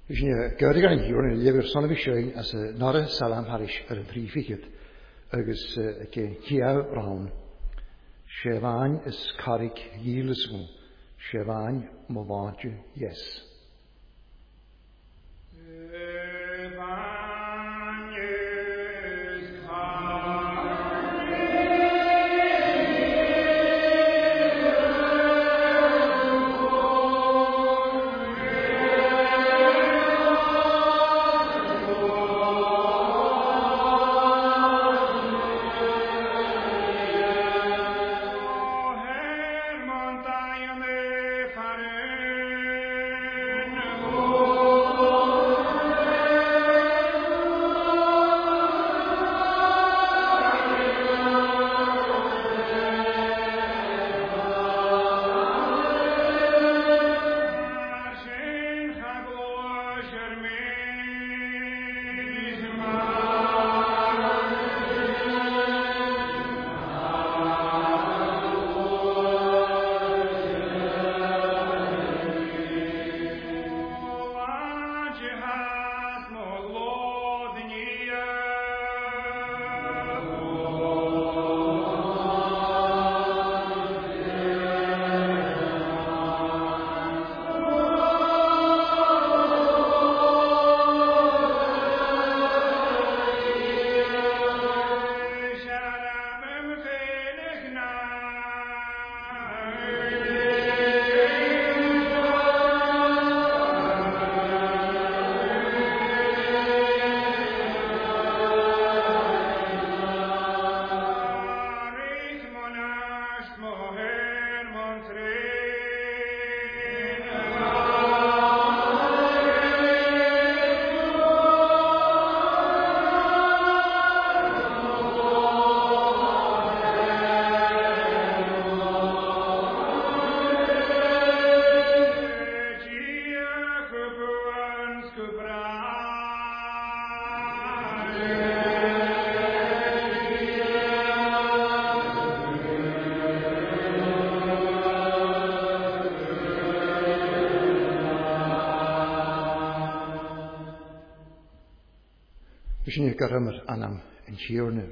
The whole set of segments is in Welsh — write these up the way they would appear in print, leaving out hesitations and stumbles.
Dus je geurig aan hier en je weer zonne beschouwing als naar de salam harish een briefje agus geen kiau raun. Shevan is karik yilismu. Shevan movanju yes. Misschien karammer anam en chiorne.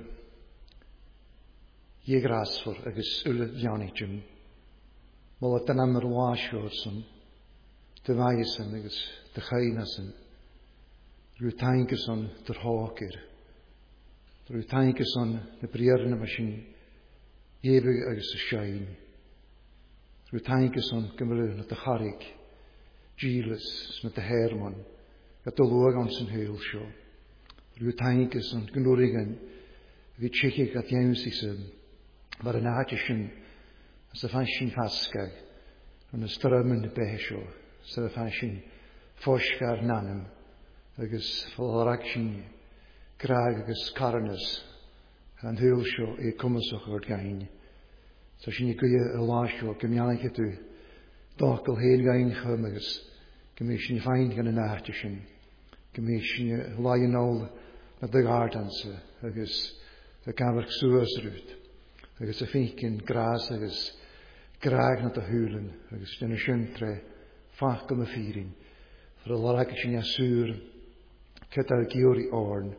Je gras voor agus ulle janitjum. Molle tanammer waashorsen. De wijzen agus de geinasen. Rutainkerson ter haker. Rutainkerson de prierne machine. Jebig agus de shine. Rutainkerson kemelu met de harik. Giles met de herman. Het de loog aan zijn heelshow. Rutainkus en gnorigen, wie tschechig at jemsisen, maar een haatjesjen, als de fanschen vaskag, en de strömmen de behesho, als de fanschen foskar nanem, agus volraksjen, kraag agus karnes, en heelsho e kommesoch wordt gein. Zo schien je kun je een laasjo, kem janike tu, dakel heel gein gemmeges, kem je schien fijn gaan een haatjesjen, kem je schien laaien al, met de gardense, agus de kamerk suasruut, agus de finken gras, agus kraag naar de hulen, agus de schuntre, fachkel me viering, voor de larakishin jasur, keta giori orn,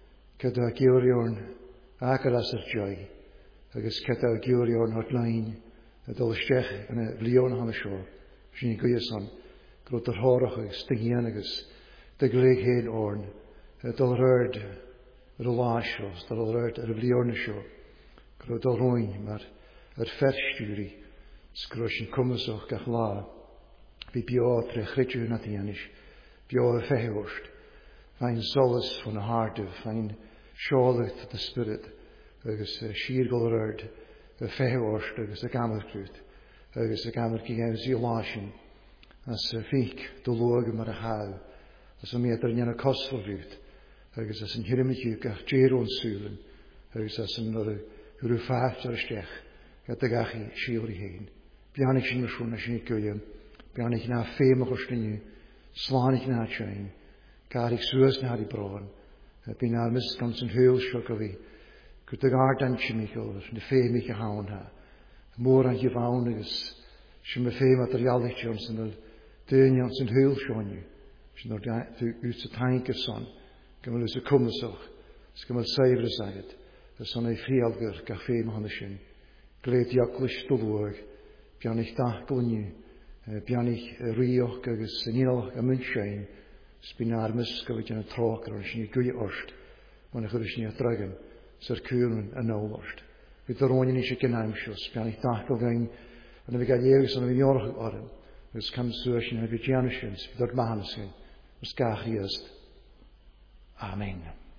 akaras er joy, agus keta giori orn hotline, het al stech en het lion aan de shore, misschien kun je son, groter horig, stingien, agus de gelegenheid orn. Het al ruid de laasjes, dat al ruid de bliornesjo. Groot al roin, maar het versturie. Skroosje komen zo gachla. Wie piotre gritje natianisch. Pio veheorst. Fijn solace van de hart, fijn scholig de spirit. Ergens schiergel ruid. De veheorst, ergens de kamerkruut. Ergens de kamerkie en zielaasjen. Als fiek de logen maar de hou. Als we meer er een kostverruut. Ergens als een hirmitjuk ach jeroen zulen. Ergens als een naar vijftig stech. Gaat de gachi shielri heen. Bian ik zien schoon als je niet kun je. Bian ik na feemig ostenu. Slaan ik na het schijn. Kaar ik zoes naar die broen. Bin na mis kan zijn heel schokkewie. Kut de gaardantje Michael. De feemig gehouden ha. Moor aan je vouwen is. Je me fee materiaal ligt je ons en de deun je ons een heel schoon. Sy'n o'r ut y tainc yr son. Gymryd ys y cwmsoch. Sgymryd saifr y sagad. Y son ei ffrialgyr ga ffeim hon y sy'n. Gled iaclwys dwlwag. Bian eich dachgol ni. Bian eich rioch agos yn unol am yn sy'n. Sbyn armys gyfyd yn y troc ar sy'n ei gwy orst. Mae'n eich ydych ni a dragan. Sy'r cwrwn yn awlorst. Bydd yr o'n eisiau gynnamsios. Bian eich dachgol gain. Yn y fi gael eagos yn y fi miorach orim. Ys cam sŵr sy'n y fi gianasians. Bydd o'r mahan sy'n. Ys gach riast. Amen.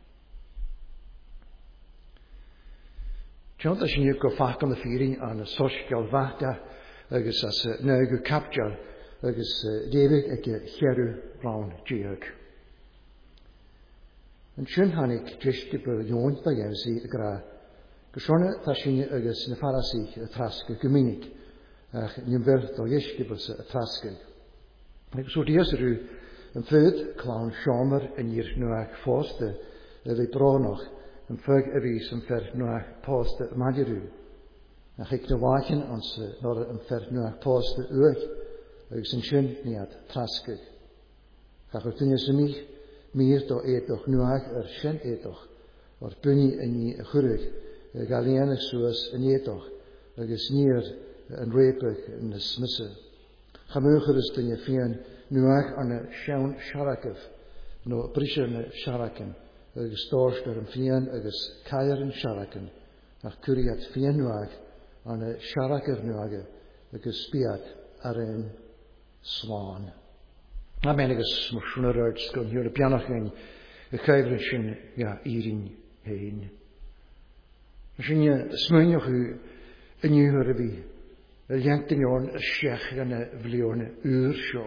John as sy'n go ffach yn y ffyrin an y sosgal fachda agos as y nag y capdial agos David ag y cherw rawn diog. Yn sy'n hannig jyst i bydd yw'n da gewsi y gra. Gysona ta sy'n agos na farasig y trasg y gymunig. Ach ni'n fel do ysg i bydd y trasg. Ag so dias rhyw yn ffyd clawn siomer yn i'r nwag ffost y fi bronoch yn ffyg y fys yn ffer nwag post y madirw. Ach eich na wachin ons nor yn ffer nwag post y uach ag sy'n sy'n niad trasgyg. Ach wrth yn ys ymich mir do edoch nwag sy'n edoch o'r bynni yn ni y chwrwg gael ein eich sŵas yn edoch ag ys nir yn repig yn ysmysa. Chamwch yr ystyn y ffian nwag an y siawn siaracaf, no brisio yn y siaracan, agos dorstwyr yn ffian agos cair yn siaracan, ach cwriad ffian nwag an y siaracaf nwag agos biad ar ein slán. Amen agos mwyswn yr ard sgwn hiwr y bianach ein y caifr yn sy'n ga irin hein. Sy'n y smynioch yn yw'r y fi, y liantyn o'n y siech gan y flion yw'r sio.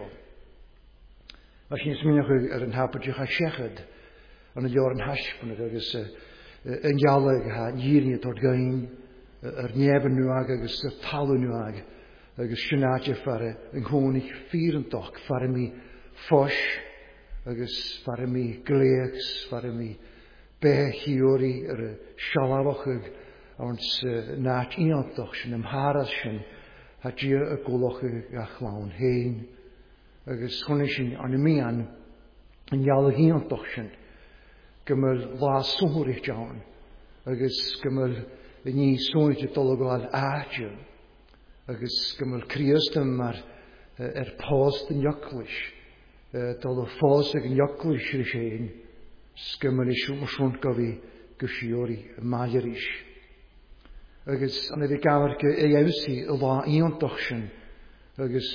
As sy'n smynioch yn hapodych a siechad, an y lior yn hasbwn agos yn ialag ha nýrni tord gain, yr nefn nwag agos y talw nwag, agos sianadja fara yn hwnig ffyrantoch, fara mi ffos, agos fara mi gleaks, fara mi bechiori yr sialawach ag, ons naat iantoch sy'n ymharas sy'n, ha dia y gwloch a chlawn hein. Agos chwn sy'n an y mian yn ialag iantoch sy'n, gymryd la sŵr i'ch jawn, agos gymryd ni sŵr i dologol aadja, agos gymryd criast yma'r post yn iaclwys, dol o ffos ag yn iaclwys rys ein, gymryd i siwm gofi gysiori maieris. Agos an ydy gawr ei awsi y la iantoch sy'n, agos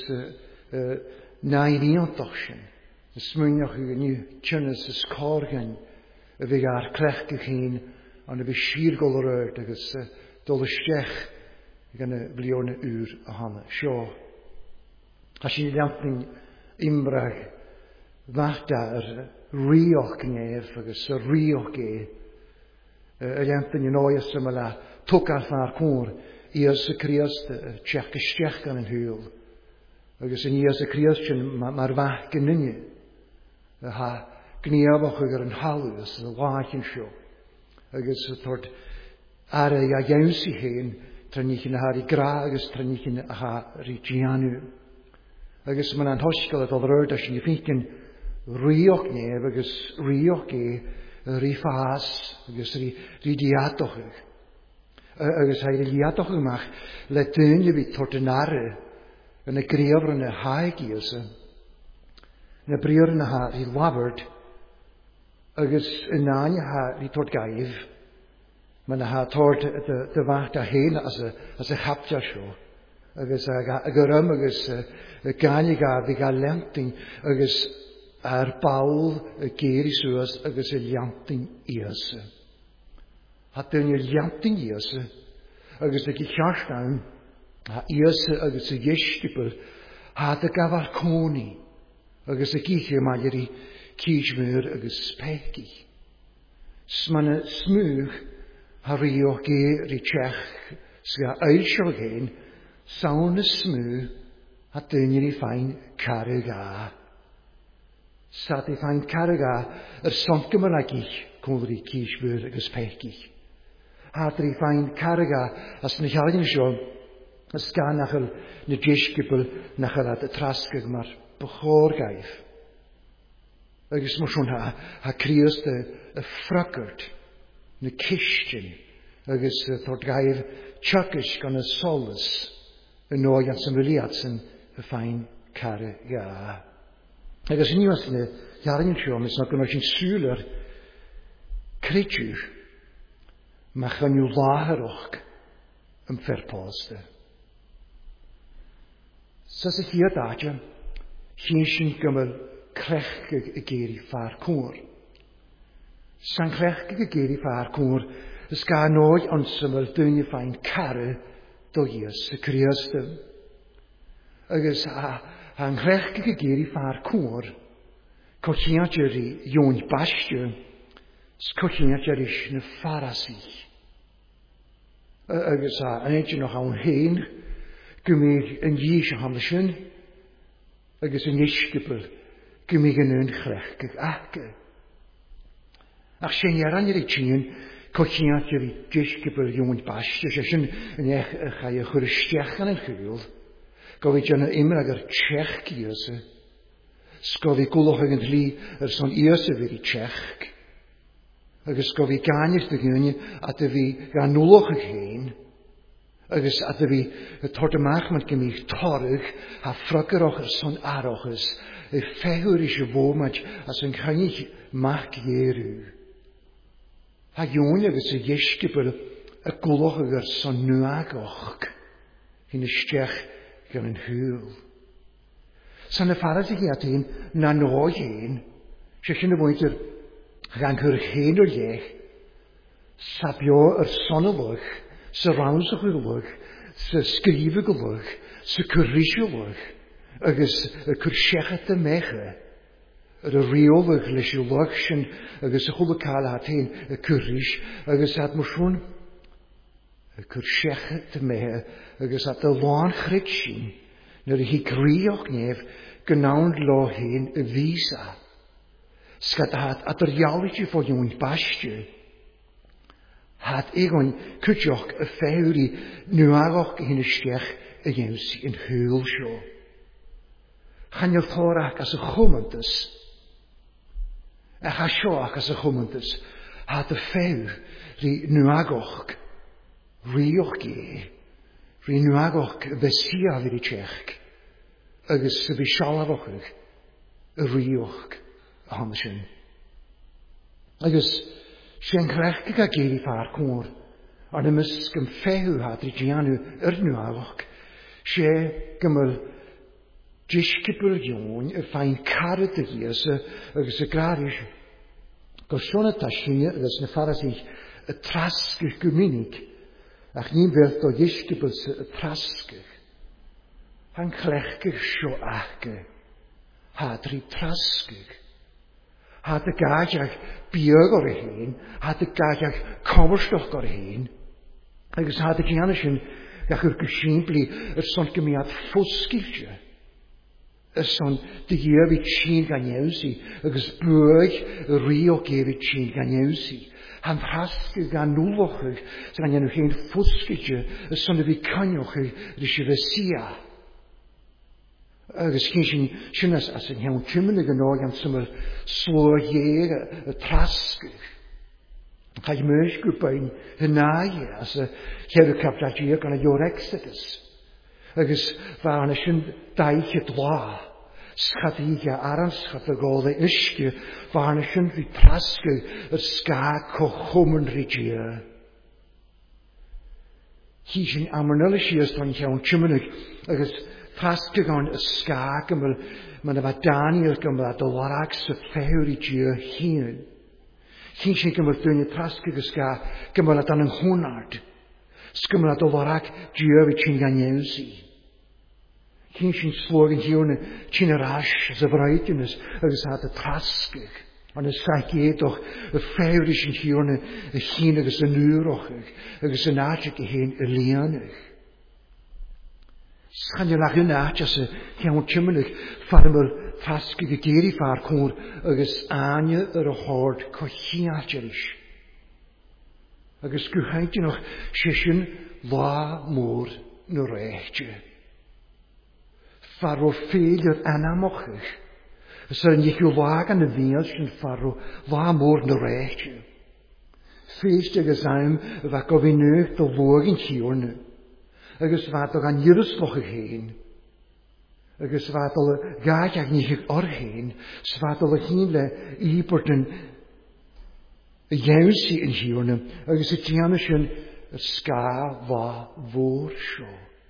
nain iantoch sy'n, ysmwynioch yw ni tynnes yscorgan, y fi gair clech gych hyn, an y fi sirgol yr erd, agos dol y stech gan y flion yw'r a hana. Sio, a sy'n liantyn imbrach fachda yr rioch nef, agos y rioch ge, y liantyn yn oes yma la, tuk ar far cwr, ias y criast, tchech gystech gan yn hwyl. Agos yn ias y criast sy'n mae'r fach gynnyni. Ha gniafach ag ar yn halw, ys y wach yn sio. Agos y tord ar y iawnsi hyn, tra nich yn ahar i gra, agos tra nich yn ahar i gianw. Agos mae'n anhosgal at o'r erd, as yn i ffynkin rioch nef, agos rioch ge, ry ffas, agos ry diadoch ag. Agos haid y liadoch ymach, le dyn i fi tord yn arre, yn y griafr yn y haeg i ys. Yn y briar yn y ha i labard, agos yn nain ha i tord gaif, mae'n ha tord dy facht a hen as y chapdia sio. Agos agyrym, agos gan i gaf i gael lentyn, agos ar bawl y geir i sŵas, agos y liantyn i ys. Hat dyn i'r liantyn i ys, agos y gillashtan, i ys agos y ysgybl, hat y gafar cwni, agos y gillir maler i cysmwyr agos spegi. Sman y smwg, ha rio geir i tchech, sga eilsio gen, sawn y smwg, hat dyn i'r ffain carrega. Sat i ffain carrega, sont gymragich, cwmr i cysmwyr agos spegi. Hat i ffain carrega, as na chaldyn sio, as gan nachal na jesgybl nachal at y trasgag mar bachor gaif. agus mar sin ha críosta a fracart na cistrin agus thort gair chuckish gan a solas yn oed at symwiliad sy'n y ffain cara ga. Agus yn iwas yna, iarin yn siom, ys na gynnwys yn sŵler creidwr ma chan yw laharwch yn fferposta. Sas y hir dadja, hyn sy'n gymryd crech y geiri ffa'r cwr. Sa'n crech y geiri ffa'r cwr, ys ga noi ond syml dyn i ffain cara do ies y criostym. Agus ha'n crech y geiri ffa'r cwr, cochiad jyri yw'n bastio, scochiad jyri sy'n ffarasi. Agus yn edrych noch awn hyn, gymig yn ys yn hamlysyn, agus yn ysgybl, gymig yn yn chrech gyg achga. Ach sy'n iaran i'r tîn, cochiad jyri ysgybl yw'n bastio, sy'n yn eich chai y chwrstiach yn chwyl, gofyd yn ymr ag yr Czech gysa, sgofyd gwlwch ag yn tli son iasa fydd i Czech, agus gofyd ganys dy gynnu at y fi ganwlwch ag hyn, agus at y fi y tord ymach ma'n gymig torg a ffrygyrwch son arochus, y ffehwyr eisiau fomad as yn cynnig mach gyrw. Ha yw'n agus y ysgybl y gwlwch ag son nwagoch, hyn ysdiach gan yn hwyl. Sa'n y ffarad i at un na no hyn, sy'n y bwynt gan cyrch hyn o'r iech, sabio son o lwch, sy raws o chwylwch, sy sgrif o gwlwch, sy cyrrys o lwch, agus y cyrsiachat y mecha, yr reolwch leis o lwch sy'n, agus y chwlwcael at hyn y cyrrys, agus at mwyswn, y cyrsiachat y mecha, agus at y loan chryd sy'n, nyr hi grioch nef, gynawn lo hyn y visa. Sgad at yr iawyd i fod yw'n bastio. Had egon cydioch y ffewri nwagoch hyn ysdiach y iews yn hwyl sio. Chan yw thorach as y chwmyntys. A chasioach as y chwmyntys. Had y ffewr ri nwagoch rioch ge. Ri nwagoch fesia fydd i Czech. Agus y fi sialafoch y rioch a hamsyn. Agus sy'n crech gyda geiri ffa'r cwr, ond ym ysgym ffehw hadri gianw nw agoch, sy'n gymryd disgybl yw'n y ffain carad y gys, agus y grarish, gosôn y tasyn agus na ffaras ich y trasgych gymunig, ach ni'n fel do disgybl y trasgych. Han clechgych sio achge, hadri trasgych. Had y gadiach biog o'r hyn, had y gadiach comerstoch o'r hyn, agus had y gianna sy'n gach yw'r gysimbli son gymiad ffwsgilio. Son digir fi tîn gan iawsi, agus bwyd rio gefi tîn gan iawsi. Han frasg gan nŵloch gan ianw hyn ffwsgilio, son y fi canioch rysio fe sia. Agus cyn sy'n as yn iawn tymyn y gynog am syml slor ier y trasgych. Cael mwys gwybod hynau as y llew capdad ier gan y yw'r exodus. Agus fan y sy'n daich y dla. Schad i ga arans schad y gol e ysgu fan y sy'n fi trasgych yr sga cochwm yn rydych. Hi sy'n amrnol ysgu yn iawn tymyn agus Trasg gan y sga gymryd, mae'n efo Daniel gymryd a dolorag sy'n ffewr i diw hyn. Hyn sy'n gymryd dyn y trasg y sga gymryd a dan yng hwnard. Sgymryd a dolorag diw i ti'n ganewsi. Hyn sy'n slog yn hiwn ti'n yr as as y fraidynus agos ad y trasg. Ond y saith edoch y ffewr i sy'n hiwn y hyn agos y nŵroch agos y nadig i hyn y lianig. Schan je lag yna as y iawn tymynig ffarmol trasgig y geiri ffa'r cwr agos anya yr o hord cochiadjerish. Agos gwhaid ynoch sysyn la môr nyr echtio. Far o ffeil yr anamochych Sy'n eich yw lag an y fiel sy'n ffarw, fa môr na reich. Feest agos am fa gofyn nŵch do lwag yn chiwrn. Agos fa do gan yrysloch y hyn. Agos fa do gach ag nich o'r hyn. Sfa do y hyn le I bod yn iawnsi yn chiwrn. Agos y tianw sy'n sga fa fôr sio.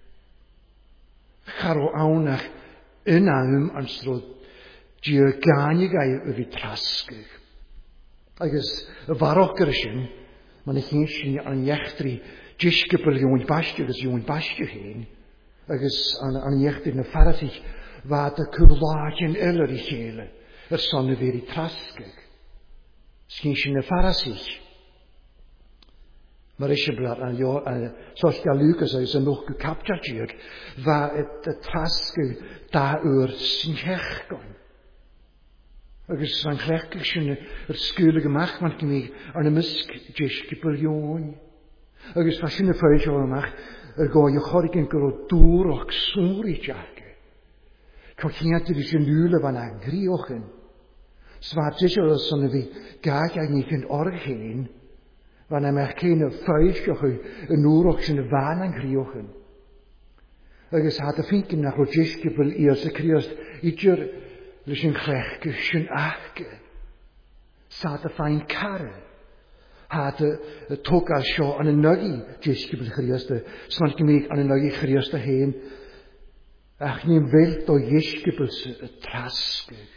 Charo awnach yn awm an srod di'r ganig ai fi trasgych. Agos y farog gyda sy'n, mae'n eich sy'n an iechdri disgybl yw'n bastio agos yw'n bastio hyn. Agos an iechdri na ffarasich fad y cyflad yn eler I chele, son y fer I trasgych. Sgyn sy'n na ffarasich. Mae'r eisiau blad an sosga Lucas agos yn o'ch gycaptar diog, fa y trasgych da sy'n hechgon. Agus van chlechtig sy'n sgwyl gemach, want gymig ar y mysg disgybl yw'n. Agus fa sy'n y ffeil o ymach, goi chorig yn gyro dŵr o'ch sŵr I diarge. Cochiad ydy sy'n lŵl fan agrioch yn. Sfadys o'r son y fi gag ag nich yn org hyn, fan ymach cyn y ffeil o'ch yn nŵr o'ch sy'n y fan agrioch yn. Agus had y ffink yn nach o disgybl I'r y criost idio'r Lys yn chlechgych sy'n achge. Sad y ffain care. Had y tog ar sio an y nygu disgybl chriast. Sman gymig an y nygu chriast a hen. Ach ni'n felt o disgybl y trasgych.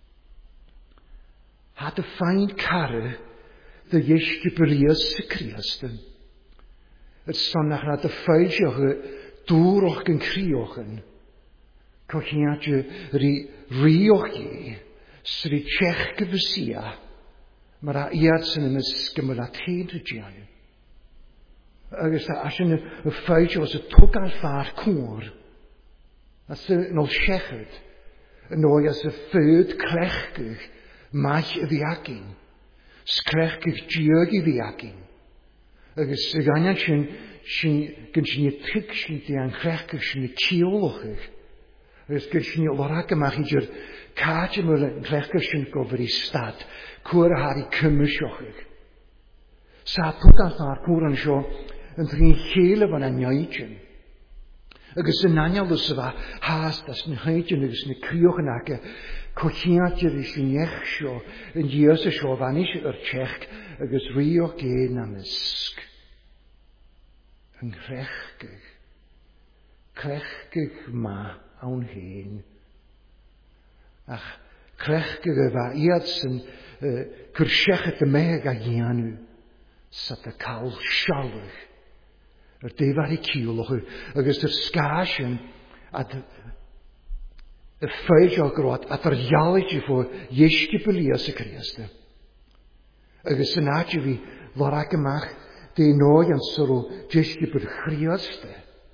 Had y ffain care dy disgybl I'r y chriast. Het son nach nad y ffeil sioch dŵr o'ch yn crioch yn. Cochiad ry rioch I, sy'n chech gyfysia, mae'r iad sy'n ymysg ymwyl at hyn rydyn. Agos asyn y ffeil os y tog ar ffar cwr, a sy'n nôl siechyd, yn o'i as y ffyd clechgych maich y fiagin, sclechgych diog I fiagin. Agos y ganyan sy'n gynsy'n y trig sy'n di an clechgych sy'n y tiolwchych, Ys gysyn I lorag ymach idio'r caad ymwyl yn clechgych sy'n gofod I stad, cwr a har I cymysiochig. Sa tog ar ffar cwr an sio yn trin chele fan an iaidyn. Agos yn anial ys yfa haast as yn haidyn agos yn crioch yn ag cochiad yr ys yn iech sio yn dios y sio fan is yr chech agos rioch gen am ysg. Yn clechgych. Clechgych ma. Awn hyn. Ach, clechgych y fa iad sy'n cyrsiach y meg a gianw, sa dy cael sialwch. Yr defar I ciwlwch, agos yr sgasyn, at y ffeil o grot, at yr ialig I ffo, iesgybl Ias y Criasta. Agos yn adju fi, lorag ymach, de noi an soro, iesgybl chriasta.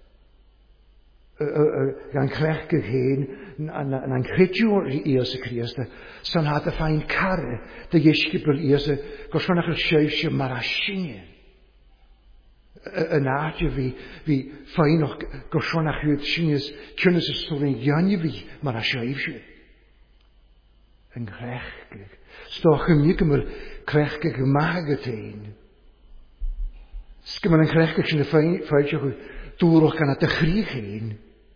Gan clechgych hyn, yn credio Ias y Criasta, son had y ffain care, dy iesgybl Ias y, gosonach yr siawsio mar asinge. Yn adju fi ffain o'ch gosonach yw'r singes, cynnes y stori'n giannu fi mar asiawsio. Yn clechgych. Stoch ymwneud ymwyl clechgych mag y tein. Sgymol yn clechgych sy'n y ffail dŵr o'ch gan at y chrych hyn.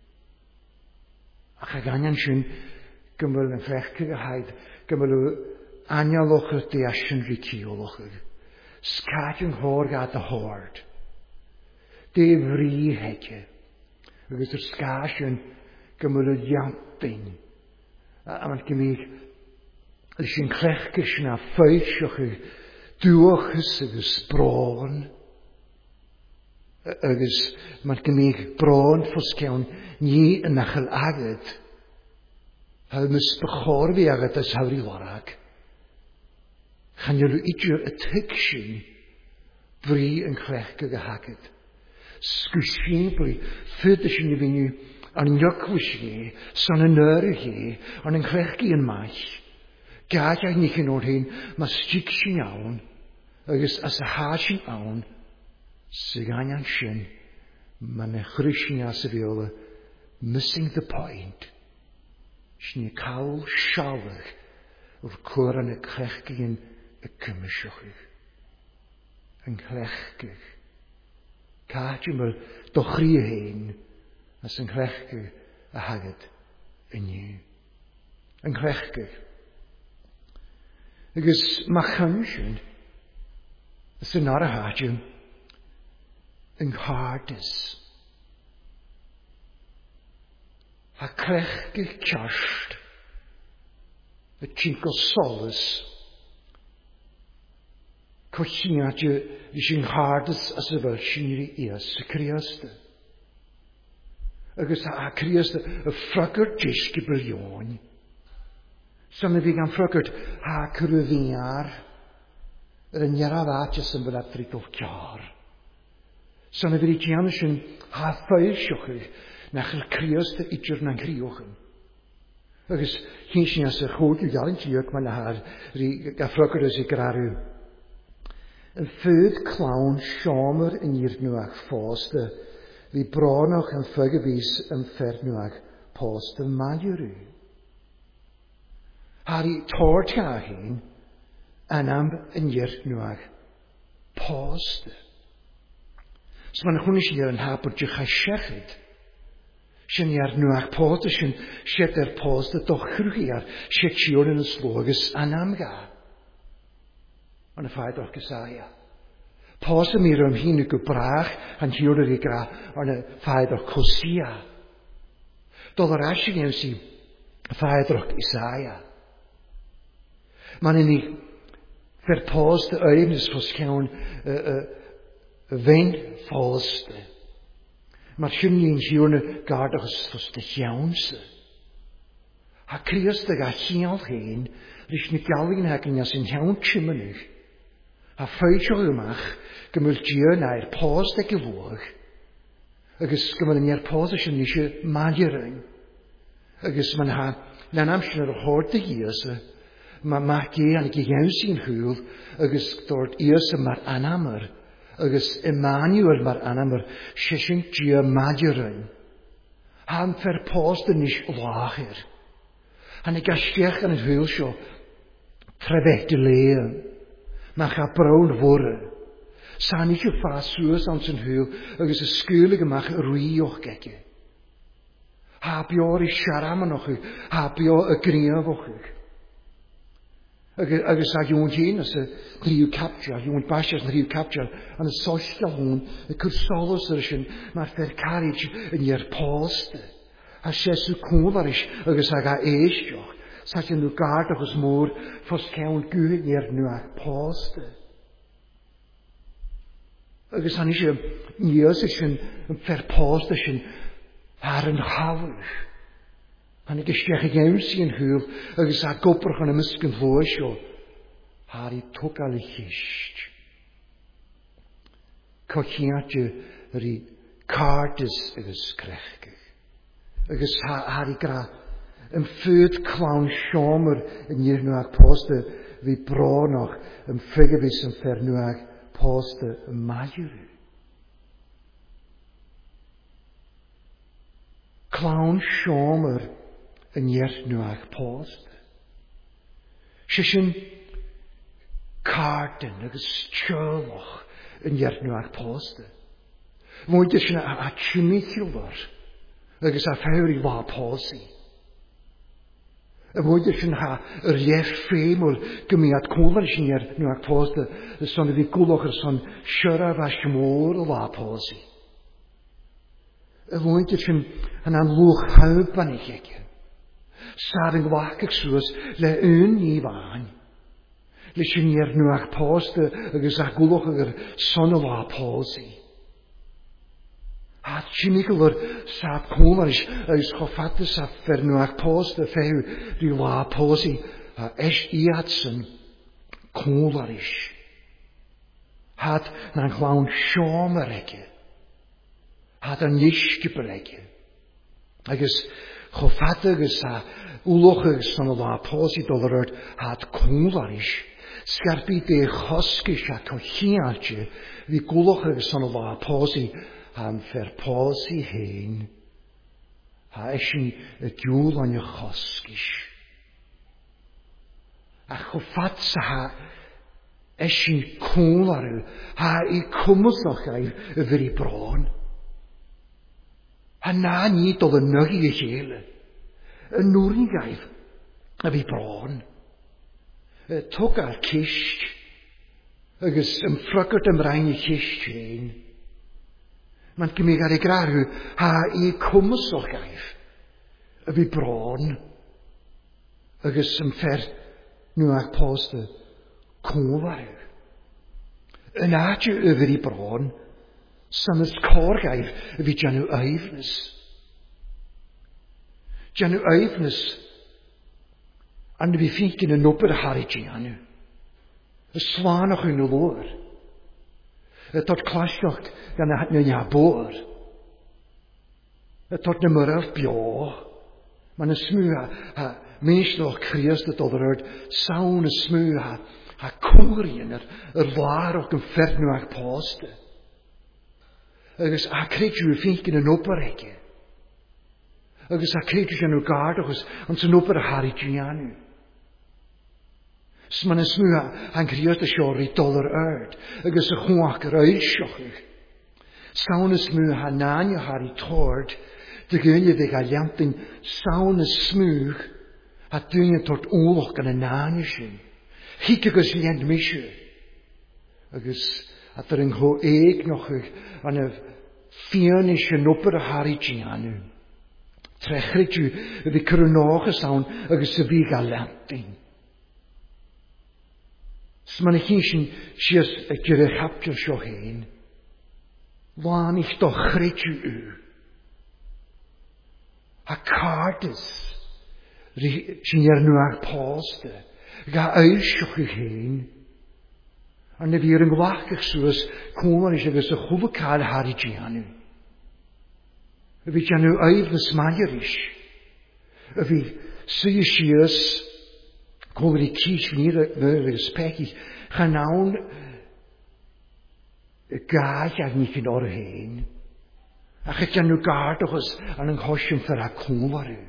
Ach ag angen sy'n gymwyl yn clechgych a haid, gymwyl o anialoch y deasyn rhi cioloch y. Sgad yn hor gad y hord. De fri hege. Agos yr sgad yn gymwyl o iampyn. A ma'n gymig sy'n clechgych sy'n a ffeilsioch y dŵochus agos bron. Agos ma'n gymig bron ffosgewn ni yn achal agad. Hal mis bechor fi agad as hawr I lorag. Chan ylw idio y tygsyn bri yn clechgych a hagad. Sgwysyn bri ffyd ysyn I fyny an nygwys I, son yn yr I, an yn clechgych yn maich. Gad ag nich yn o'r hyn, ma stig sy'n iawn, agos as y had sy'n iawn, sy'n angen sy'n, ma'n chrysyn as y fiola, missing the point. Sni cawl sialach o'r cwran y clechgyn y cymysiochych. Yn clechgych. Caat yw'n fel dochri hyn as yn clechgych a hagad yn yw. Yn clechgych. Agus machansiwn as yn ar a hadjwn yn hardys. A clechgych ciarst y cinco solis cochiadje is in hardys as y fel sinri ias y criaste. Agus a criaste y ffragwr gisg i bilion. Son y fi gan ffragwr ha cyrwyfiar yr yn iaraf atys yn fel adrigol ciar. Son y fi gian sy'n ha ffeil siochig nach yr criaste idr na'n criwchyn. Agus hyn sy'n as y chwyd yw galyn tiog ma'n har a ffragwr as i grarw. Yn ffyd clawn siomer yn i'r nhwach ffoste, fi bronoch yn ffygafys yn ffer nhwach post yn maliwrw. Hari tord ga hyn, anam yn i'r nhwach post. So ma'n chwnnw sy'n i'r yn hapwr ddych a siechyd. Sy'n i'r nhwach post, sy'n siet er post y dochrwch ar sietiwn yn y slogus anam ga. Ond y ffaid o'ch gysaia. Pos y mir am hyn y gwbrach han hiwr yr i gra ond y ffaid o'ch cosia. Doedd yr asig yw si ffaid o'ch Isaia. Ma'n yn i fer post y oednys fos cawn fein ffost. Mae'r sy'n ni'n hiwr y gard o'ch fos dy hiawnse. Ha crios dy ga hial hyn rys ni galwyn hag yn as yn hiawn chymynig. A ffeisio ymach gymwyl dion a'r post ag y fwch. Agus gymwyl yn i'r post ysyn nisio madirin. Agus ma'n ha na'n amsyn ar y hord dy hias. Ma ge an i gygawn sy'n hwyl. Agus dord ias ma'r anamr. Agus Emmanuel ma'r anamr. Sysyn dio madirin. Han fer post yn nis lachir. Han i gastiach an y hwyl sio. Trefech dy leon. Mach a brawn fwrw. Sa'n eich yw ffas sŵs an sy'n hwyl, agos y sgwylig ymach rwy o'ch gege. Habio ar i siaram yn o'ch, habio y grinaf o'ch. Agos a yw'n hyn, as y rhyw captio, yw'n basias yn rhyw captio, an y sollta hwn, y cwrsolos ar ysyn, mae'r fer carij yn i'r post. A siesu cwm ar ys, agos ag a eistioch. Sa'n nhw gard achos môr ffos cawn gwyl i'r nhw ag post. Agos han eisiau nios ysyn fer post ysyn ar yn hawlch. Han i gystiach i gawn sy'n hwyl agos a gobrach yn ymysg yn fwys o har i tog al i chysg. Cochiad yr i cardys agos crechgych. Agos har i gra yn ffyd clawn siomer yn i'r nhw ag poste fi bronoch yn ffygafys yn ffer nhw ag poste yn maliwrw. Clawn siomer yn i'r nhw ag poste. Sysyn carden agos tjoloch yn i'r nhw ag poste. Mwyd ysyn a chymithilwr agos a ffawr i la posi. Y mwyd ysyn ha yr ief ffeimwl gymiad cwlwr ysyn i'r nhw ag post y son ydi gwlwch yr son siaraf a smôr y la posi. Y mwyd ysyn hynna'n lwch hawb ban eich ege. Sar yn gwach ag sŵs le un ni fain. Le sy'n i'r nhw ag post agos a gwlwch ag yr son y la posi. A chimigol o'r saab cwmar ys choffatus a fer nhw ag post y ffew rhi la posi a eist iadson cwmar ys. Had na'n chlawn siom yr ege. Had an nisgib yr ege. Agus choffatus a wlwch ys son y la posi dolar had cwmar ys. Sgarbi de chosgis a cochiadje fi gwlwch ys son y la posi han fer posi hyn ha eisiau y giwl o'n y chosgis. A chofad sa ha eisiau cwn arw, ha I cwmwsoch a'i y fyr I bron. Ha na ni doedd y nygu y chel, y nwrn gaif y fi bron. Tog ar cysg, agos ymffrygwyd ymraen I cysg hyn. Mae'n gymig ar ei grarw, ha I cwmwsoch gaif y fi bron. Agos ymffer nhw ag post y cwmwarw. Yn adju y fyr I bron, sam ys cor gaif y fi janw eifnys. Janw eifnys, an fi ffink yn y nobr y harri gianw. Y slanach yn y lor. Y tord clasioch gan y hatnw ni a bor. Y tord na myraf bio. Ma'n y smw ha meisloch Christ y doedd yr erd sawn y smw ha cwri yn yr lar o'ch yn ffernnw ag post. Agos a creidw y ffink yn y nobr ege. Agos a creidw gan y gard achos ond sy'n nobr y harri gianw. Sma'n y smw ha'n Christ y sior I dollar erd. Agos y chwach yr eilsioch. Sawn y smw ha na'n y harri tord. Dy gyn I ddeg a liantyn sawn y smw ha dwi'n y tord oloch gan y na'n y sy'n. Hig agos liant mysio. Agos a dyr yng ngho eeg noch an y fian y sy'n nobr y harri gianw. Trechrig yw y fi cyrwnoch y sawn agos y fi gael liantyn. Sma'n eich sy'n sias y gyda chapio sio hyn. Lan i'ch do chredw yw. A cardys. Sy'n nhw ag post. Ga eilsioch i'ch hyn. A na fi yn gwlach i'ch sŵs cwmar eich agos y chwlw cael harri gianw. Y fi gianw eif na smair eich. Y fi sy'n sias cwmar I cys fyr agos pegich. Chanawn y gael ag nich yn o'r hyn. A chyd gianw gard achos an yng nghosyn ffyr a cwmar yw.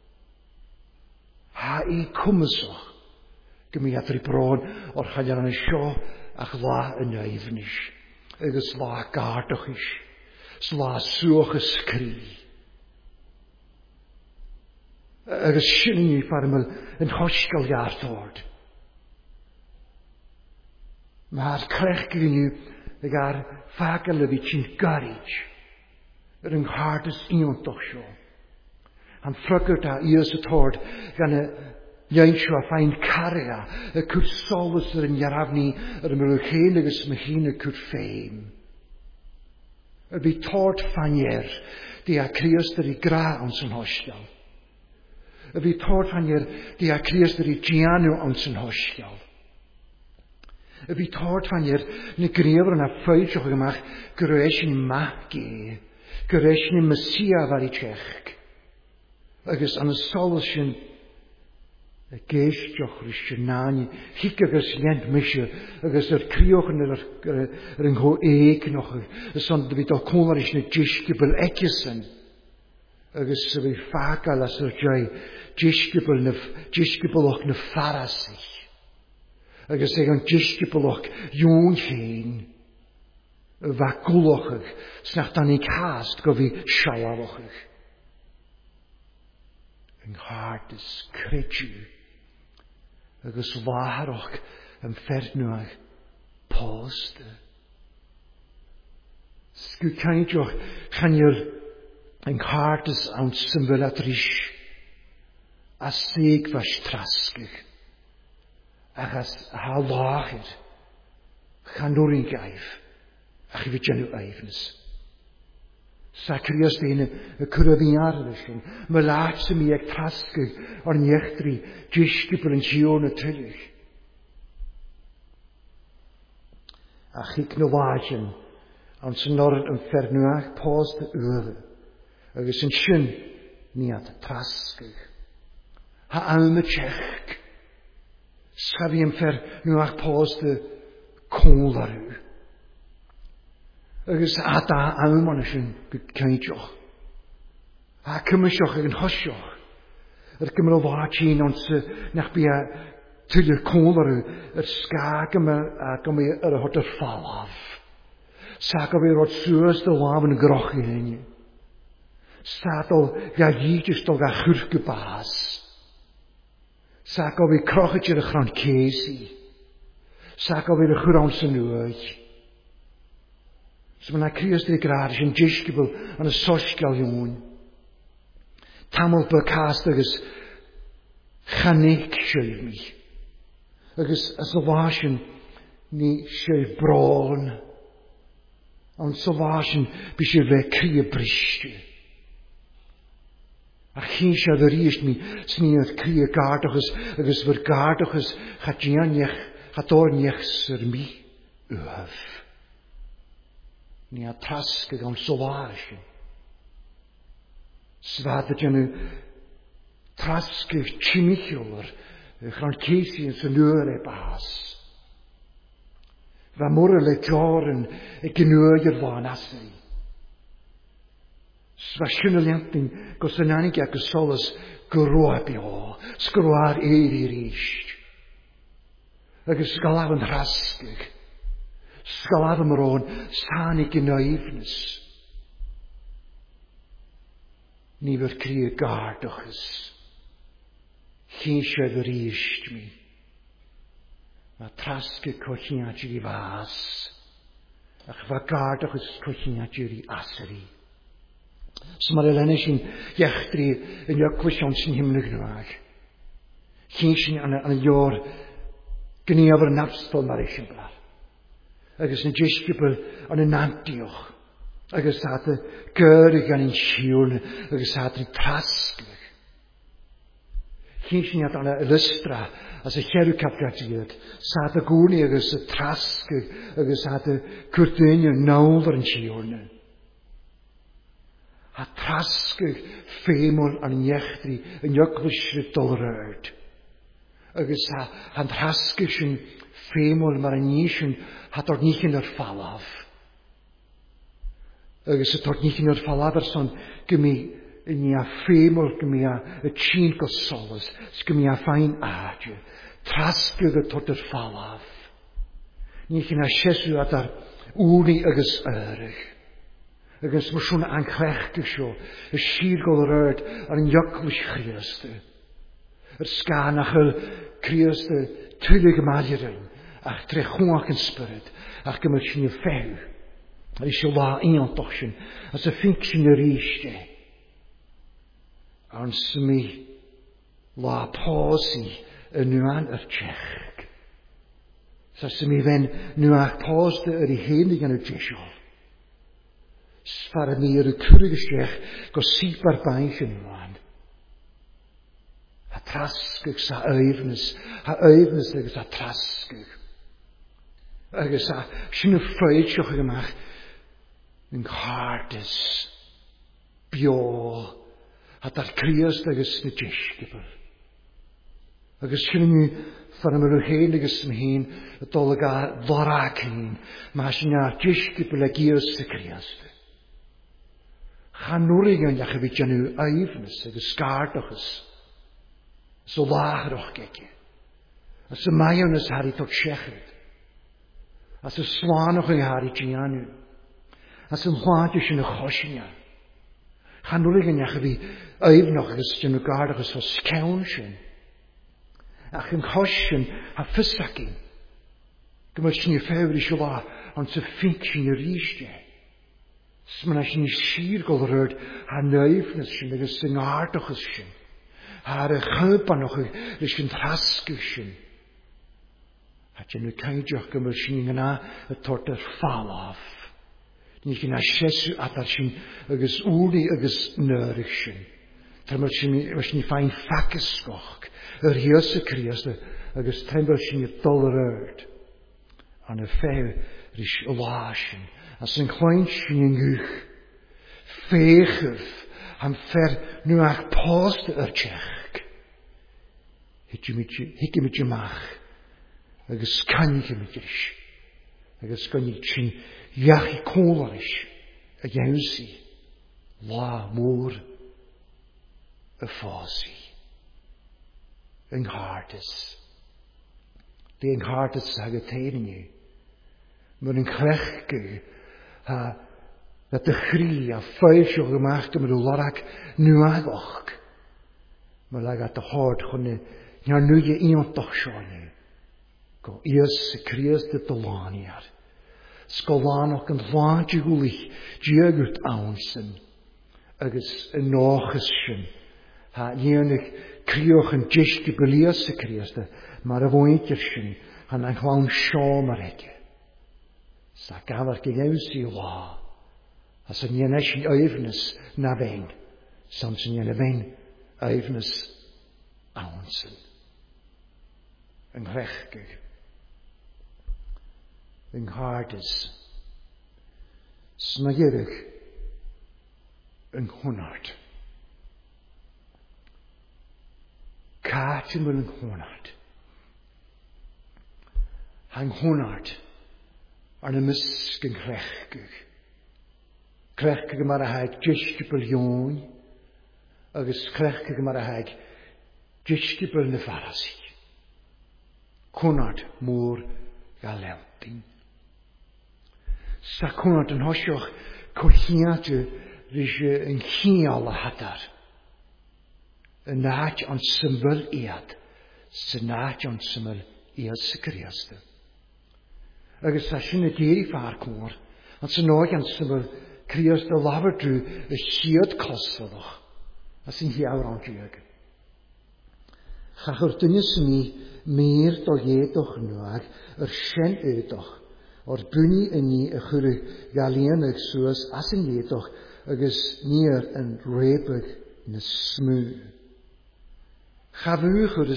Ha I cwmysoch. Gymig adri bron o'r chalian an y sio ach la yn eifnis. Agos la gard o'ch is. La sŵch ysgri. Agos sy'n ni ffarmel yn hosgal iarthord. Mae'r crech gyda ni ar ffagol y fi ti'n garage. Yr ynghardas iontoch sio. Han ffrygwyd a ios y tord gan y leinsio a ffain caria y cwrt solus yr yn iarafni yr ymwylwch hen agos mahyn y cwrt ffeim. Y fi tord ffanier di a Christ yr I gra ond sy'n hostal. Y fi tord ffanier di a Christ yr I gianw ond sy'n hostal. Y fi tord ffanier ni grefr yna ffeidioch ymach gyrweis ni magi. Gyrweis ni Mesia far I chech. Agos an y solus sy'n y geistioch rys sy'n nani. Hig agos liant mysio. Agos yr crioch yn yr yngho eeg noch. Ys ond fi do cwmar ys na gisgybl egysyn. Agos y fi ffagal as yr jai gisgybl och na ffarasich. Agos eich an gisgybl och yw'n hyn. Y fagwloch ych. Snach dan I cast go fi siawaloch ych. Yng nghardys credw. Agos laharoch yn ffernnw ag post. Sgw caidioch chanio'r yng nghardys awn symfyl at rys. A seg fas trasgych. Achas ha lachir. Chanwrin gaif. Ach I fi janw eifnys. Sa Christ ein y cyrraedd arlysyn. Mae laat sy'n mi ag trasgych o'r niechtri gisgybl yn sion y tylich. Ach I gnywadyn ond sy'n norad yn ffernnwach post y ydde. Agos yn sy'n ni at trasgych. Ha am y chech. Schafi yn ffernnwach post y cwlarw. Agos a da am ond sy'n caidioch. A cymysioch ag yn hosioch. Gymryd o fachyn ond nach bia tylir cwmr sgag yma yr hot yr falaf. Sag o fi rod sŵs dy laf yn groch i hynny. Sag o ga gydys do ga chwrg y bas. Sag o fi crochyd i'r chran cesi. Sag o fi y chwrawn sy'n nŵig. So mae'n crios dy graad sy'n disgybl yn y sosgal yw'n. Tamol byrcast agos chanig sy'n mi. Agos as o fasyn ni sy'n bron. Ond so fasyn by sy'n fe cri y bristio. A chyn sy'n yr eist mi sy'n ni oedd cri y gardochus agos fyr gardochus chador niech sy'r mi yf. Ni a tasg ag o'n so fasyn. Sfad ydyn nhw trasgych chimichol chan cesi yn synwyr e bas. Fa mwr le joren e gynwyr i'r fan asri. Sfa synnoliantyn gos yn anig ag ysolus gyrwab i o, sgyrwar eir i'r eist. Ag ysgalaf yn trasgych. Sgalaf yn mron sanig yn oifnus. Ni fyr cri y gardochus. Chyn sydd yr eist mi. Ma trasgu cochiad i'r fas. Ach fa gardochus cochiad i'r asri. So mae'r eleni sy'n iechdri yn yw'r sy'n hymnig nhwag. Chyn sy'n an y lior gynnyaf yr nafstol mar eisiau blar. Agos yn jesgybl an y nantioch. Agos at y gyrig an yn siwn. Agos at y trasgych. Chyn sy'n at an y lystra. As y cherw capgadiad. Sat y gwni agos y trasgych. Agos at y cwrdynio nawr yn siwn. A trasgych ffeimol an iechdri yn ywglwysryd dolryd. Agos han trasgych sy'n ffeimol mar yn nisyn hat o'r nichyn yr falaf. Agos y tord nichyn yr falaf ar son gymi ni a ffeimol gymi a y tîn gosolus gymi a fain adju. Trasgych y tord yr falaf. Nichyn a siesu at ar wni agos erych. Agos mae sŵn ancrech gysio, y sir golryd ar yn ywglwys chriaste. Yr sgan ach yr chriaste tylig ymadyryn, ach drechwach yn spyryd, ach gymryd sy'n y few. Ar eisiau la un doch sy'n, as y ffink sy'n yr eiste. Arn sy'n mi la posi y nuan yr tchech. Sy'n mi fen nuach posi yr i henig yn y jesol. Sfar mi yr y cwrig ysgrech go sipar baich yn ymlaen. A trasgych sa eifnus agos a trasgych. Agos a sy'n y ffeidsioch ag ymach yn chardus, bio, a dar crias agos na jesgybr. Agos sy'n ni fan am yr hyn agos am hyn y dolyg a ddorag hyn, ma sy'n a jesgybr ag ios y crias. Chanwrig yn iach efo janw eifnus ag ysgardochus. So lachrach gege. As y maion ys hari tot siechyd. As y slanoch yng hari gianw. As y mhladys yn y chosinia. Chanwrig yn iach efo eifnoch ag janw gardochus o scawn sy'n. Ach yn chosyn a ffysagin. Gymryd sy'n i ffewr i siwla ond sy'n ffink sy'n i rhysdi. Sma'n as ni sir golryd ha neifnus sy'n agos sy'n ardochus sy'n. Ha ar y chybanoch sy'n trasgych sy'n. Ha dyn nhw caidioch gymryd sy'n yna y tord yr falaf. Ni chi'n a siesu adar sy'n agos wni agos nyrych sy'n. Tymryd sy'n ni fain ffacysgoch. Yr hios y crias agos tymryd sy'n i dolryd. An y few rys y lasyn. As yn chwain sy'n yngwch, ffeichyf am fer nhw ach post yr tchech. Hig ymwyd ymach, agos canig ymwyd ys, agos ganig sy'n iach I cwlar ys, a iawsi, la mwr y ffosi. Yng nghartys. Di yng nghartys hag y teir ni. Mae'n yn clechgu dat de chri a feilsio gemaakt met de larak nu agoch. Maar lag at de hart gewoon naar nu je iemand toch schoon. Go eerst kreeg de lanier. Skolan ook een laantje gulig jeugd aansen. Agus een nagesschen. Ha nienig kreeg een jishke beliese kreeg maar een woontjeschen han een gewoon schomeretje. Sa gaver gegeusie wa. As een jeneshi evenes na wen. Soms een jene evenes aansen. Een rechtge. Een hardes. Snagerig. Een honderd. Kaarten met een honderd. Een honderd. En een misken rechtge. Krechke maar een haik 10 biljoen. Agus krechke maar een haik 10 biljoen farasi. Konard moor galenting. Sa konard een hosioch kohiate risje een chiale hatar. Een naadje aan symbol ead. Ze naadje aan symbol ead se kriaste. Agus sa sinne deri vaarkoor. Want ze nooit aan symbol kriaste laberdru een chiad kostelig. As in hiawr aan juig. Chachur dynnes mi meer dol jedoch nuag shen edoch. Bunny in nie a churre galienig soos as in jedoch agus neer en repig na smu. Chachur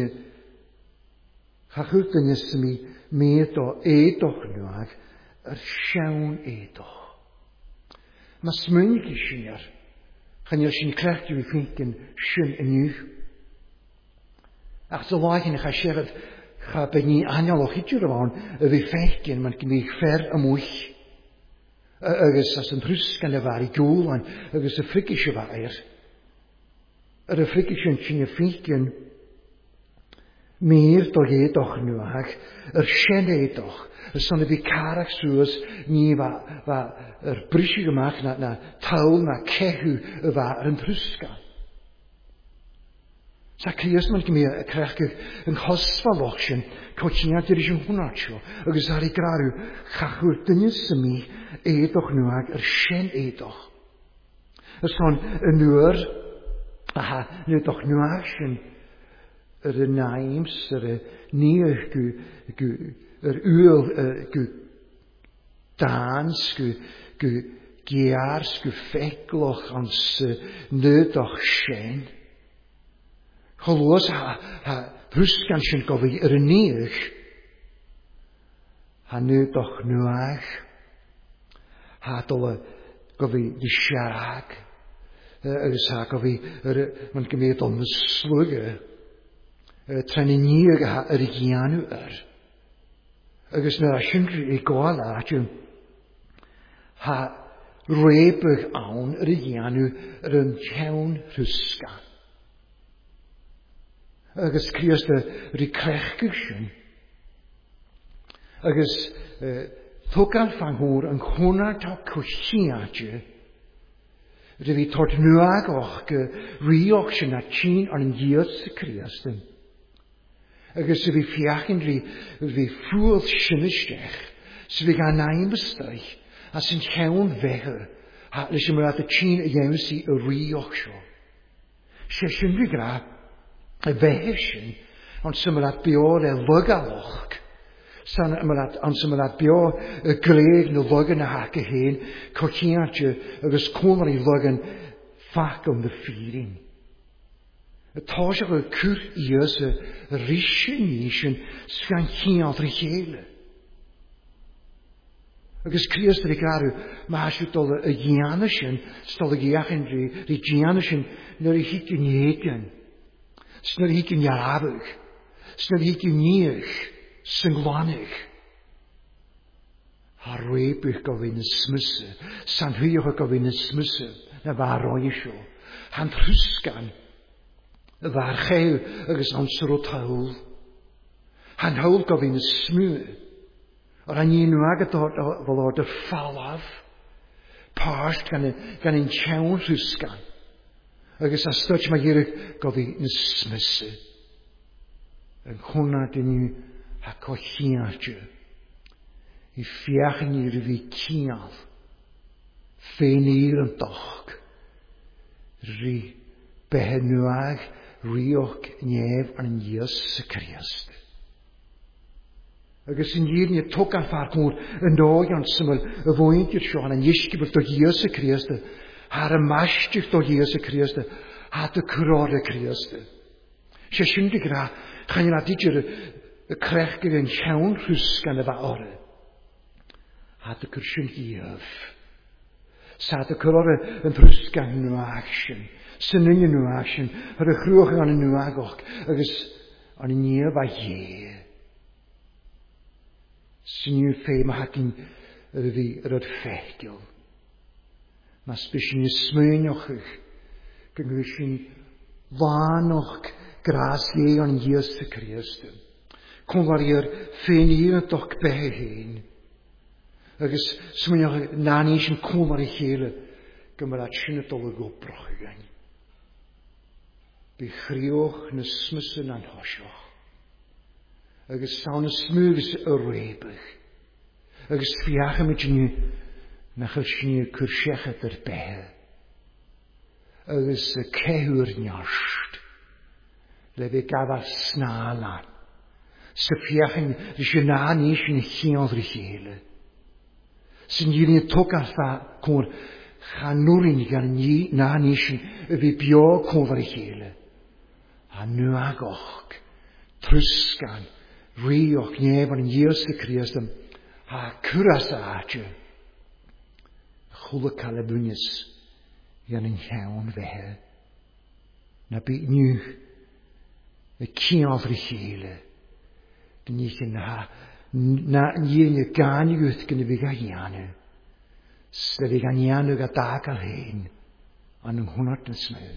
dynnes mi meer dol edoch nuag shen edoch. Maar smunnig sier. Gaan je sin kracht je vinken schön en nu. Ach zo lachen ik ga zeggen ga ben niet aanjalig hitje eraan we vechten man kan me ver amoeg. Ergens als een rust kan er waar doel en ergens een frikische waar. Er frikische sin vinken meer toch je toch nu ach schende toch. Zo'n die karak zoals niet waar brisje gemaakt na touw na kehu waar een ruska. Sa kriest man meer krijg een hosvalochtje, kochina er is een honatjo. Agus har ik graag ga goed dinges me toch nu ach shen toch. Zo'n een uur nu toch nu ach er naims neer uur dans gears fekloch ans nötig schijn. Geloos ruskanschen kovi neer. Nötig nuag. Alle kovi de sharak. Kovi man gemeet om de slugge. Traininier rigianu Agus na synkri I gwael atje repig aan rigianu een tjaun ruska. Agus kriest de krechkischen. Agus tokan van hoor een honarta kushiatje. De wie tot nuag och riochtje na tjien aan een jeutse kriesten. Agus we fiachen we voelt sinnestech. Ze we gaan naam bestuig. Als een geun wegger. Hatlich maar at de chin agency a riocho. Ze zijn we graag. Weggerschen. Want ze maar at bio de lugaloch. San maar at ze maar at bio gleeg de lugen haken heen. Kochiantje agus komeri lugen vaak om de viering. Het tasje kur Jezus rische sgan chiant regele. Agus kriest de graru, maar als je tot de Janischen, stel de jachen de Janischen naar de hikken jeken, snel hikken jarabig, snel hikken nieg, singlanig. Haar repig kan we in smussen, san huige kan we in smussen, naar waar roeisjo, hand ruskan. Waar gij agus an srot haul. Han haul go bhín smú. Ar an níú agad bhil ar fallaf. Páist gan in teann rúsgan. Agus a stuit ma dhéireh go bhí na smisse. An chunna diniu ha cochiarte. I fiachan i bhí cíal. Féin ír an doch. Rí behe nuag rioch nef an Iesu Christ. Agus in dír ni tuk an farcmúr an dói an syml y fwyntir sioan an iesgibl do Iesu Christ. Har y mastig do Iesu Christ. Har dy crore Christ. Se syndig ra chan yna didyr y crechgyr yn llawn rhwsgan y fa ore. Har dy cyrsyn iaf. Sa dy crore yn rhwsgan nhw action. Sy'n yn nhw action. Ar y chrwch an nhw agoch. Agus an iaf a ie. Sy'n yw fe ma hadyn fi yr ffegil. Mas bysyn y smynioch ych. Gyngwysyn fanoch gras ie an Iesu Christ. Cwmvar i'r ffein i'r doch behe hyn. Agus smynioch nani sy'n cwmvar i chele. Gymryd sy'n y dol y gobrach ygyn. By chrioch na smysyn an hosioch. Agus sawn y smwys y rebych. Agus fiach am ydyn nhw na chylsyn nhw cwrsiachat yr behe. Agus y cehwyr niarst. Le fe gafar snalan. Sy fiach yn rysyn na nis yn chiodd rychele. Sy'n ydyn nhw tog ar fa cwr chanwrin gan na nis yn fi bio cwr rychele. A nhw agoch. Trysgan. Rioch nef an Iesu Christ ha curas a atje. Chwle calabwnis gan yn llawn fehe. Na byd nhw y ciodd rychele. Dyn ni chi'n na ni'n y gan ywth gan y fi ga ianu. Sle fi gan ianu ga dag al hyn an yng hwnnw yn smw.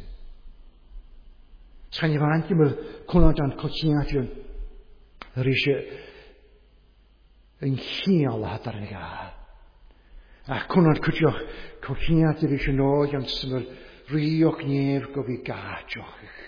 Sgan i fan ymwyl cwnnw dan cochiatio yr eisiau yn chial a hadar yn gael. Ac cwnnw'n cwtioch cochiat yr eisiau noi am syml rioch nef go fi gadioch eich.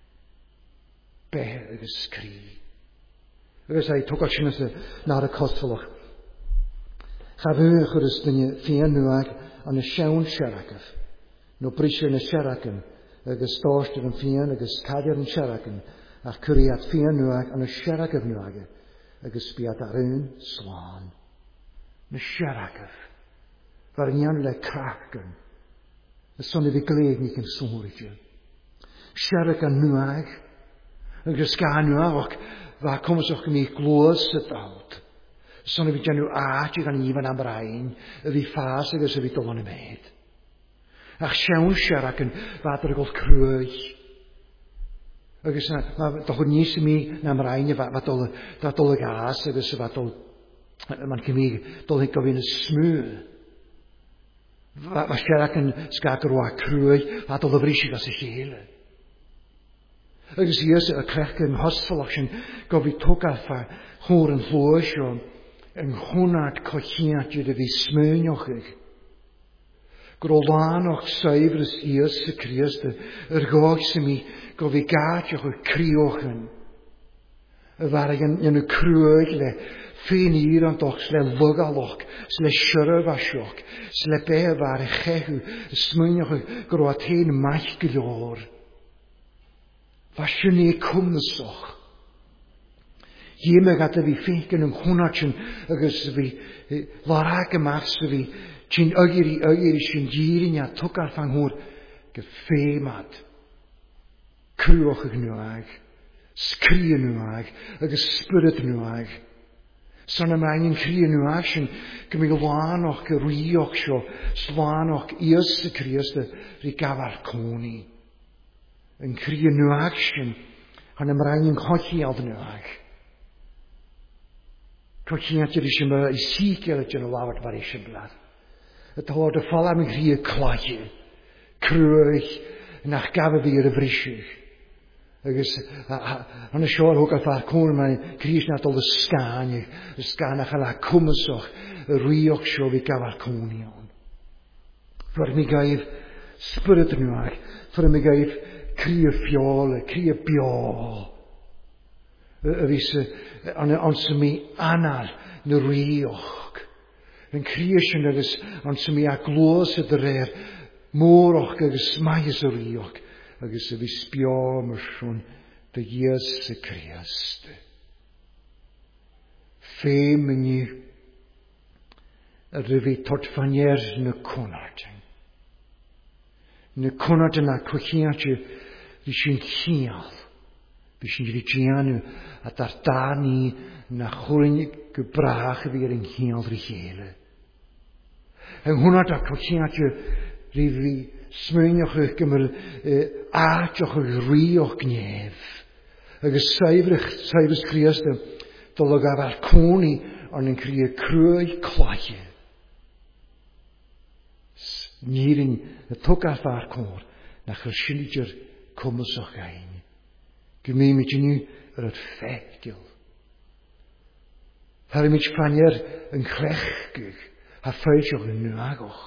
Behe ag ysgri. Ys ai tog o sy'n ysg nar y cosfalach. Chafych yr ysdyn fian nwag an y siawn siaragaf. No brisio yn y siaragam ag ystosd yn fian ag yscadiar yn siaragam. Ach cwriad fian nwag an y siaragaf nwag ag ysbiad ar un slan. Na siaragaf. Far nian le crachgan. Y son i fi gled ni cyn sŵrigio. Siarag an nwag ag ysga nwag och fa cwmsoch gyn i glwys y dawd. Son i fi janw aati gan ifan am rain y fi ffas ag ys y fi dolon y med. Ach siawn siarag yn fadr ag oedd crwy. Agus na doch nis mi na mrain va dol y gas agus va dol man kemig dol ik gofyn y smw. Va siarad yn sgagr wa crwy va dol y brisig as y chele. Agus ies y crech yn hosfalach sy'n gofi togath fa chwr yn llwysio yn hwnad cochiat ydw fi smwnioch ych. Grolan och saifrys Iesu Christ yr goch sy'n mi gofi gadioch o criochen. Far yn y crwyg le ffyn i'r an doch sle lygaloch, sle siarad asioch, sle be far y chehw, smynioch o groat hen maich gylor. Fasyn ni cwmsoch. Iem ag at fi ffeinc yn hwnnatyn agos fi larag ymach sy fi Cyn ygyri sy'n gyrin a tog ar fang hwyr gyffemad. Crwch ag nwag, sgri nwag, ag ysbryd nwag. Son ymlaen yn cri nwag sy'n gymig lanoch gyrioch sio, slanoch Iesu Christ ry gafar cwni. Yn cri nwag sy'n han ymlaen yn cochi ad nwag. Cochi at ydych sy'n mynd i sicr at yn y lawr bar eisiau blad. Het hoort de val aan mijn kladje, kruig, nach gaven weer de brisje. Agus an y siol hwg a ffa'r cwn mae'n cris na dol y sgan ach ala cwmysoch y rioch sio fi gafal cwn iawn. Fyr mi gaif spyryd nhw ag, fyr mi gaif cri y ffiol, cri y biol. Ys ond sy'n mi anar na rioch. Yn cri ysyn agos ond sy'n mi aglwys y dyrer môroch agos maes y rioch. Agus y fi sbio myr swn dy Iesu Christ. Fe myni yr fi tortfanier na cwnartyn. Na cwnartyn na cwchiatio fi sy'n chial. Fi sy'n gyda gianw a dar dani na chwryn gybrach fi ar yng chial rhi hele. Yng hwnna da cwchiatio rhi fi smynioch eich gymryd aatioch eich rioch gnef. Agus saifrys Christ dolog ar cwni ond yn creu crwy clache. Nírin y tog ar far cwr na chyrsylidir cwmysoch ein. Gymryd ni ar y ffegil. Har ymwyd ffanier yn chrechgych a ffeilsioch yn nwagoch.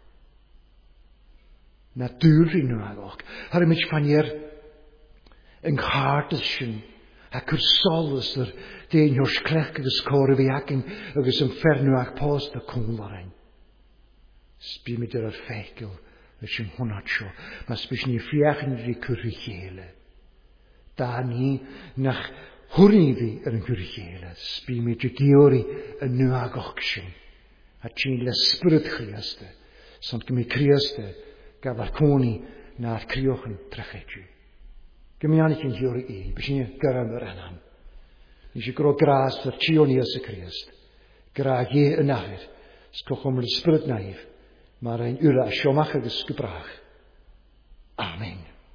Na dŵri nhw agog. Har ymwyd ffanier yng nghartas sy'n a cwrsolus yr dyn hwrs clech agos cor y fi acyn agos yn ffernu ag post y cwmlar ein. Sbi mi dyr ar ffegil y sy'n hwnna tio. Ma sbys ni ffiach yn rhi cwrri chele. Da ni nach hwrni fi yn cwrri chele. Sbi mi dy giori yn nhw agog sy'n. A ti'n lesbryd Christe. Sont gymi Christe gafal cwni na'r crioch yn trachedju. Gymiannig yn hiwr i, bys ni gyrra'n yr anam. Nes i gro gras fyr tio ni Iesu Christ. Gra ge yn ahir, sgwchom yr ysbryd naif, mae'r ein ula siomach agos gybrach. Amen.